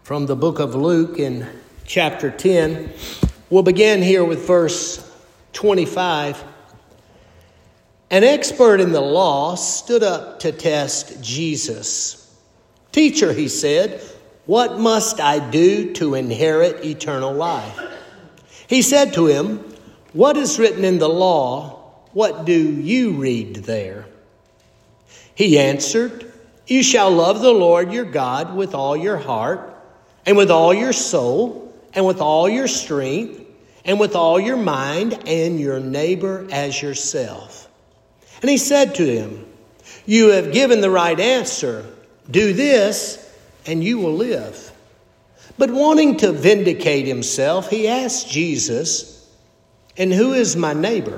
from the book of Luke in chapter 10. We'll begin here with verse 25. An expert in the law stood up to test Jesus. "Teacher," he said, "what must I do to inherit eternal life?" He said to him, "What is written in the law? What do you read there?" He answered, "You shall love the Lord your God with all your heart, and with all your soul, and with all your strength, and with all your mind, and your neighbor as yourself." And he said to him, "You have given the right answer. Do this, and you will live." But wanting to vindicate himself, he asked Jesus, "And who is my neighbor?"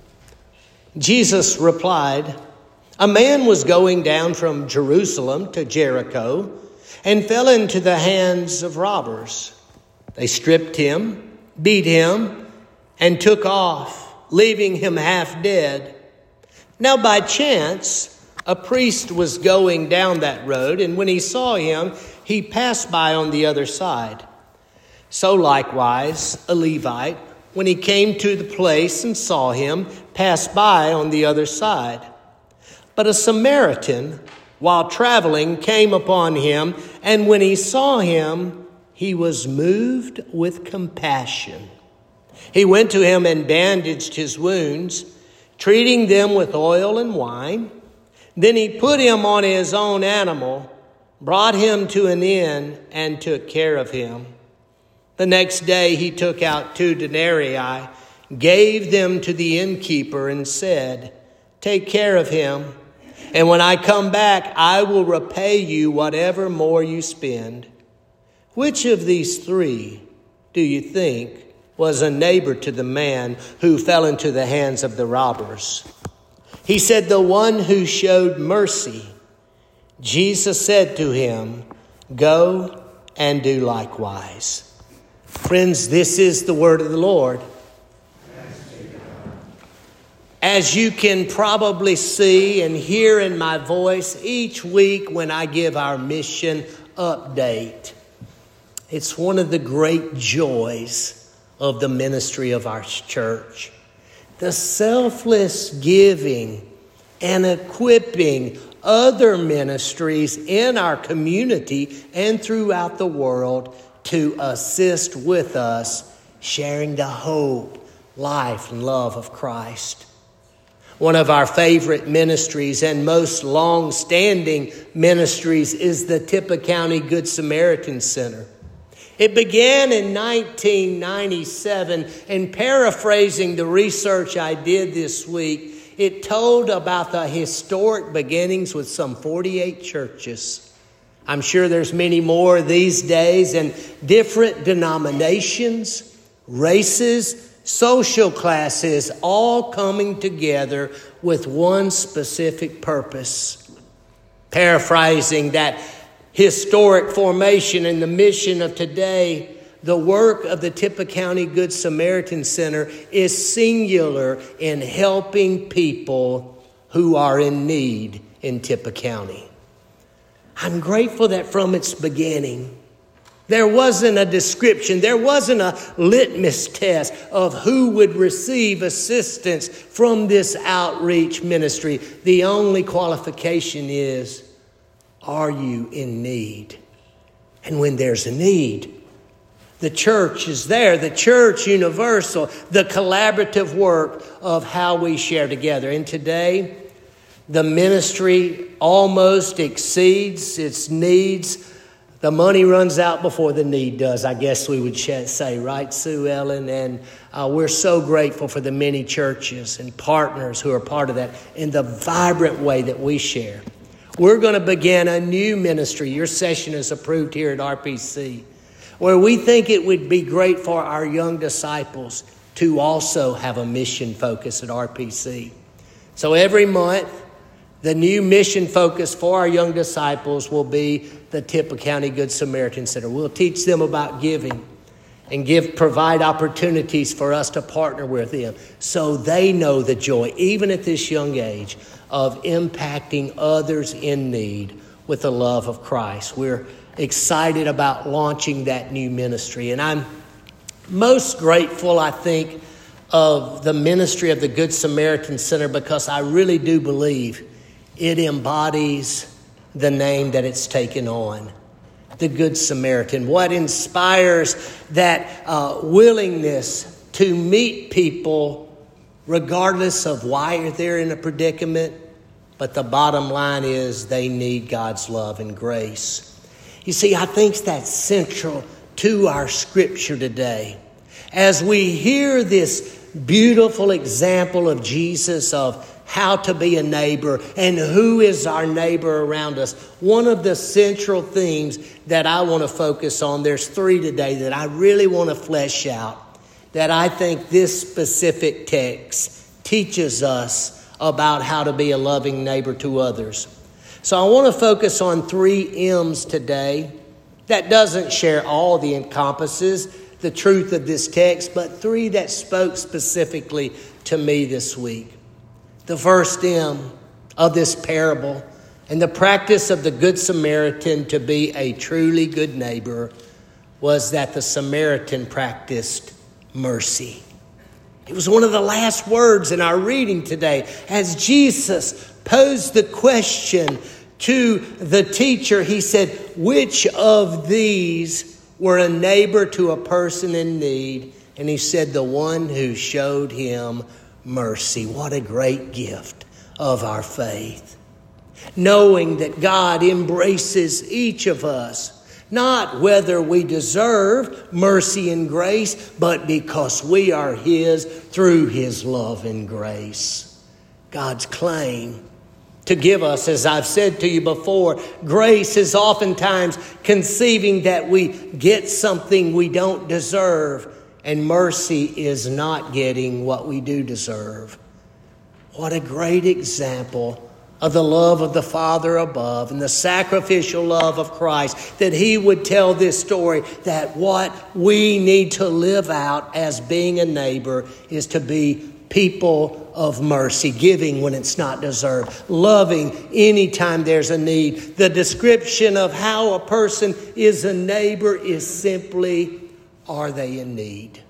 Jesus replied, "A man was going down from Jerusalem to Jericho and fell into the hands of robbers. They stripped him, beat him, and took off, leaving him half dead. Now by chance, a priest was going down that road, and when he saw him, he passed by on the other side. So likewise, a Levite, when he came to the place and saw him, passed by on the other side. But a Samaritan, while traveling, came upon him, and when he saw him, he was moved with compassion. He went to him and bandaged his wounds, treating them with oil and wine. Then he put him on his own animal, brought him to an inn, and took care of him. The next day he took out 2 denarii, gave them to the innkeeper, and said, 'Take care of him, and when I come back, I will repay you whatever more you spend.' Which of these 3 do you think was a neighbor to the man who fell into the hands of the robbers?" He said, "The one who showed mercy." Jesus said to him, "Go and do likewise." Friends, this is the word of the Lord. As you can probably see and hear in my voice each week when I give our mission update, it's one of the great joys of the ministry of our church. The selfless giving and equipping other ministries in our community and throughout the world to assist with us, sharing the hope, life, and love of Christ. One of our favorite ministries and most long-standing ministries is the Tippah County Good Samaritan Center. It began in 1997, and paraphrasing the research I did this week, it told about the historic beginnings with some 48 churches. I'm sure there's many more these days, and different denominations, races, social classes, all coming together with one specific purpose. Paraphrasing that historic formation and the mission of today, the work of the Tippah County Good Samaritan Center is singular in helping people who are in need in Tippah County. I'm grateful that from its beginning, there wasn't a description, there wasn't a litmus test of who would receive assistance from this outreach ministry. The only qualification is, are you in need? And when there's a need, the church is there, the church universal, the collaborative work of how we share together. And today, the ministry almost exceeds its needs. The money runs out before the need does, I guess we would say, right, Sue Ellen? And we're so grateful for the many churches and partners who are part of that in the vibrant way that we share. We're going to begin a new ministry. Your session is approved here at RPC, where we think it would be great for our young disciples to also have a mission focus at RPC. So every month, the new mission focus for our young disciples will be the Tippah County Good Samaritan Center. We'll teach them about giving and provide opportunities for us to partner with them so they know the joy, even at this young age, of impacting others in need with the love of Christ. We're excited about launching that new ministry. And I'm most grateful, I think, of the ministry of the Good Samaritan Center because I really do believe it embodies the name that it's taken on, the Good Samaritan. What inspires that willingness to meet people regardless of why they're in a predicament, but the bottom line is they need God's love and grace. You see, I think that's central to our scripture today. As we hear this beautiful example of Jesus of how to be a neighbor and who is our neighbor around us, one of the central themes that I want to focus on, there's 3 today that I really want to flesh out, that I think this specific text teaches us about how to be a loving neighbor to others. So I want to focus on 3 M's today. That doesn't share all the encompasses, the truth of this text, but 3 that spoke specifically to me this week. The first M of this parable and the practice of the Good Samaritan to be a truly good neighbor was that the Samaritan practiced mercy. It was one of the last words in our reading today as Jesus posed the question to the teacher. He said, which of these were a neighbor to a person in need? And he said, the one who showed him mercy. What a great gift of our faith. Knowing that God embraces each of us, not whether we deserve mercy and grace, but because we are His through His love and grace. God's claim to give us, as I've said to you before, grace is oftentimes conceiving that we get something we don't deserve, and mercy is not getting what we do deserve. What a great example of the love of the Father above and the sacrificial love of Christ, that He would tell this story that what we need to live out as being a neighbor is to be people of mercy, giving when it's not deserved, loving anytime there's a need. The description of how a person is a neighbor is simply, are they in need?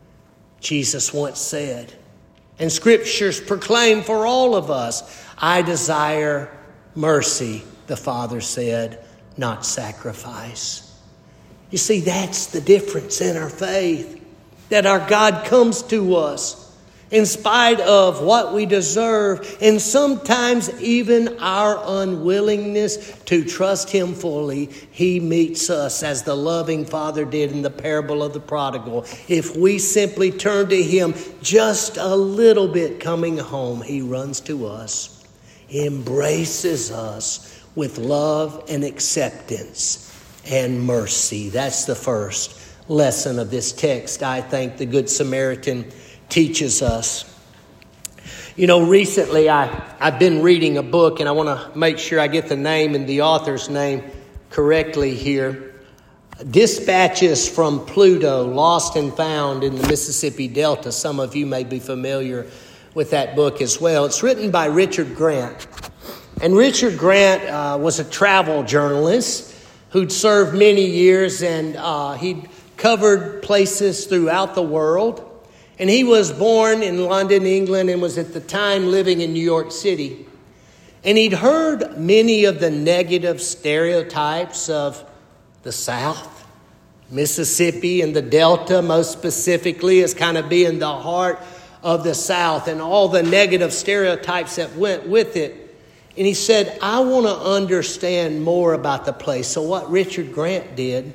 Jesus once said, and scriptures proclaim for all of us, I desire mercy, the Father said, not sacrifice. You see, that's the difference in our faith, that our God comes to us in spite of what we deserve, and sometimes even our unwillingness to trust Him fully. He meets us as the loving Father did in the parable of the prodigal. If we simply turn to Him just a little bit coming home, He runs to us, embraces us with love and acceptance and mercy. That's the first lesson of this text, I think the Good Samaritan teaches us. You know, recently I've been reading a book, and I want to make sure I get the name and the author's name correctly here. Dispatches from Pluto, Lost and Found in the Mississippi Delta. Some of you may be familiar with that book as well. It's written by Richard Grant. And Richard Grant was a travel journalist who'd served many years, and he'd covered places throughout the world. And he was born in London, England, and was at the time living in New York City. And he'd heard many of the negative stereotypes of the South, Mississippi, and the Delta, most specifically, as kind of being the heart of the South, and all the negative stereotypes that went with it. And he said, I want to understand more about the place. So what Richard Grant did,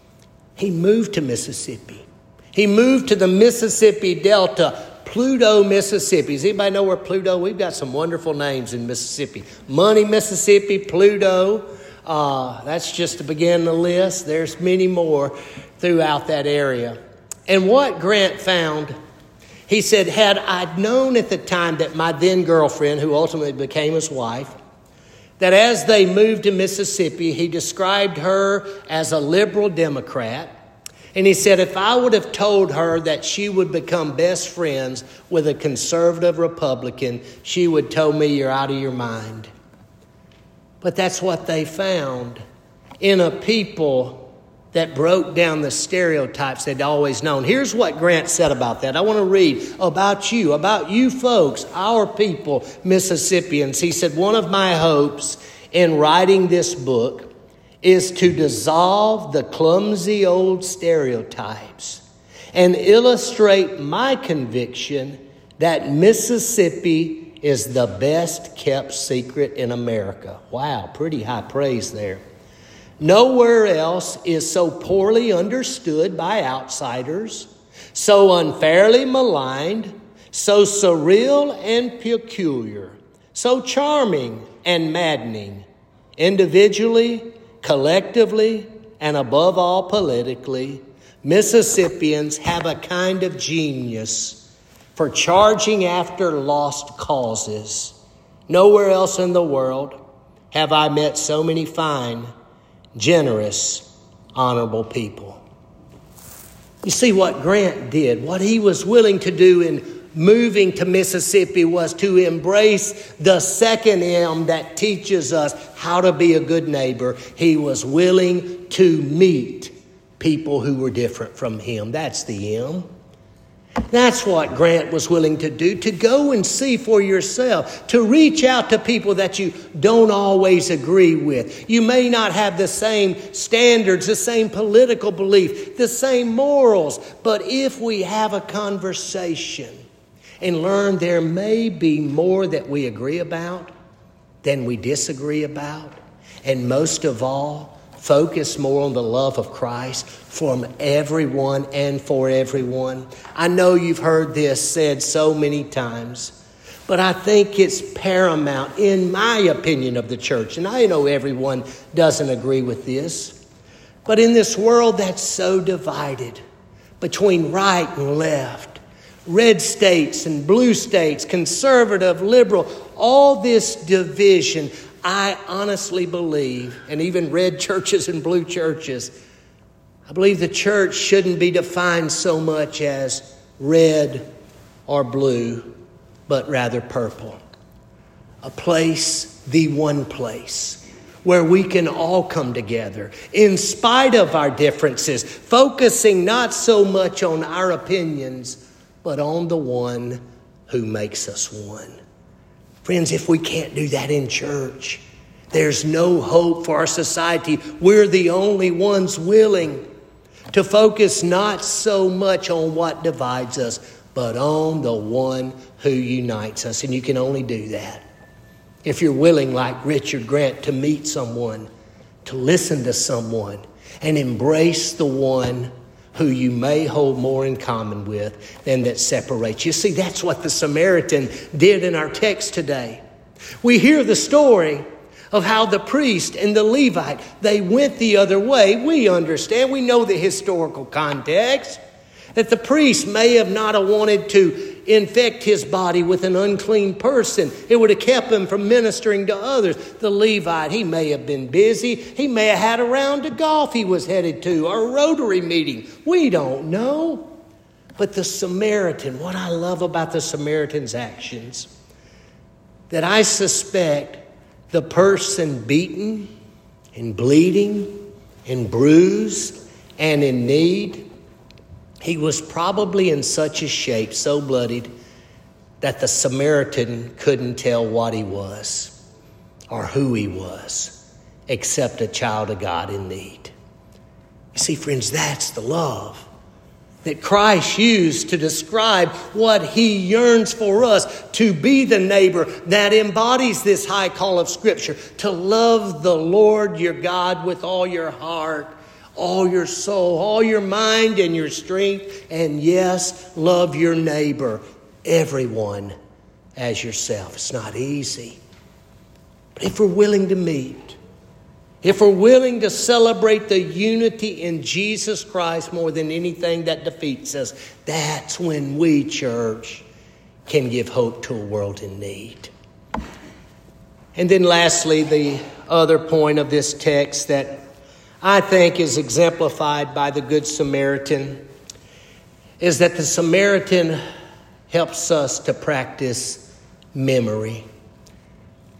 he moved to Mississippi. He moved to the Mississippi Delta, Pluto, Mississippi. Does anybody know where Pluto? We've got some wonderful names in Mississippi. Money, Mississippi, Pluto. That's just to begin the list. There's many more throughout that area. And what Grant found, he said, had I known at the time that my then girlfriend, who ultimately became his wife, that as they moved to Mississippi, he described her as a liberal Democrat. And he said, if I would have told her that she would become best friends with a conservative Republican, she would tell me, you're out of your mind. But that's what they found in a people that broke down the stereotypes they'd always known. Here's what Grant said about that. I want to read about you folks, our people, Mississippians. He said, one of my hopes in writing this book is to dissolve the clumsy old stereotypes and illustrate my conviction that Mississippi is the best kept secret in America. Wow, pretty high praise there. Nowhere else is so poorly understood by outsiders, so unfairly maligned, so surreal and peculiar, so charming and maddening, individually, collectively, and above all politically. Mississippians have a kind of genius for charging after lost causes. Nowhere else in the world have I met so many fine, generous, honorable people. You see what Grant did, what he was willing to do in moving to Mississippi was to embrace the second M that teaches us how to be a good neighbor. He was willing to meet people who were different from him. That's the M. That's what Grant was willing to do, to go and see for yourself, to reach out to people that you don't always agree with. You may not have the same standards, the same political belief, the same morals, but if we have a conversation and learn there may be more that we agree about than we disagree about, and most of all, focus more on the love of Christ from everyone and for everyone. I know you've heard this said so many times, but I think it's paramount, in my opinion of the church. And I know everyone doesn't agree with this, but in this world that's so divided between right and left, red states and blue states, conservative, liberal, all this division, I honestly believe, and even red churches and blue churches, I believe the church shouldn't be defined so much as red or blue, but rather purple. A place, the one place, where we can all come together in spite of our differences, focusing not so much on our opinions, but on the one who makes us one. Friends, if we can't do that in church, there's no hope for our society. We're the only ones willing to focus not so much on what divides us, but on the one who unites us. And you can only do that if you're willing, like Richard Grant, to meet someone, to listen to someone, and embrace the one who you may hold more in common with than that separates. You see, that's what the Samaritan did in our text today. We hear the story of how the priest and the Levite, they went the other way. We understand, we know the historical context, that the priest may have not wanted to infect his body with an unclean person. It would have kept him from ministering to others. The Levite, he may have been busy. He may have had a round of golf he was headed to, or a Rotary meeting. We don't know. But the Samaritan, what I love about the Samaritan's actions, that I suspect the person beaten and bleeding and bruised and in need, he was probably in such a shape, so bloodied, that the Samaritan couldn't tell what he was or who he was, except a child of God in need. You see, friends, that's the love that Christ used to describe what he yearns for us, to be the neighbor that embodies this high call of Scripture, to love the Lord your God with all your heart, all your soul, all your mind and your strength, and yes, love your neighbor, everyone, as yourself. It's not easy. But if we're willing to meet, if we're willing to celebrate the unity in Jesus Christ more than anything that defeats us, that's when we, church, can give hope to a world in need. And then lastly, the other point of this text that I think is exemplified by the Good Samaritan is that the Samaritan helps us to practice memory.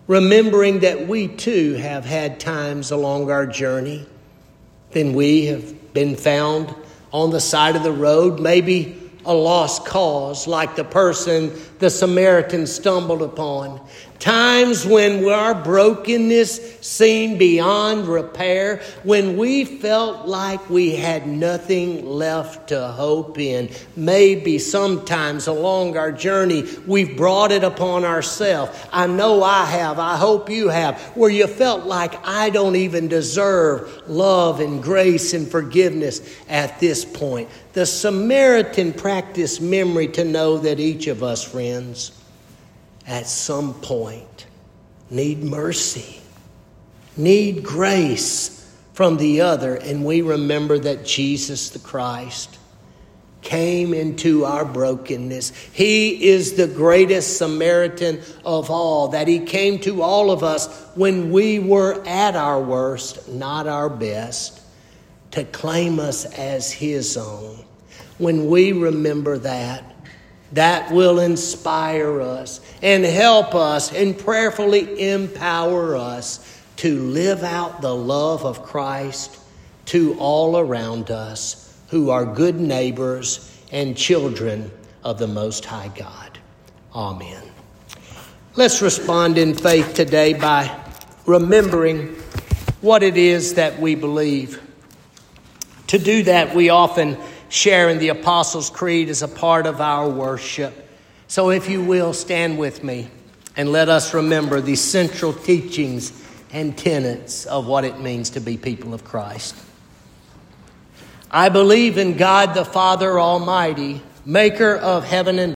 remembering that we too have had times along our journey. Then we have been found on the side of the road, maybe a lost cause like the person the Samaritan stumbled upon. Times when our brokenness seemed beyond repair, when we felt like we had nothing left to hope in. Maybe sometimes along our journey, we've brought it upon ourselves. I know I have. I hope you have. Where you felt like I don't even deserve love and grace and forgiveness at this point. The Samaritan practiced memory to know that each of us, friends, at some point need mercy, need grace from the other. And we remember that Jesus the Christ came into our brokenness. He is the greatest Samaritan of all, that he came to all of us when we were at our worst, not our best, to claim us as his own. When we remember that, that will inspire us and help us and prayerfully empower us to live out the love of Christ to all around us who are good neighbors and children of the Most High God. Amen. Let's respond in faith today by remembering what it is that we believe. To do that, we often share in the Apostles' Creed as a part of our worship. So if you will, stand with me and let us remember the central teachings and tenets of what it means to be people of Christ. I believe in God the Father Almighty, maker of heaven and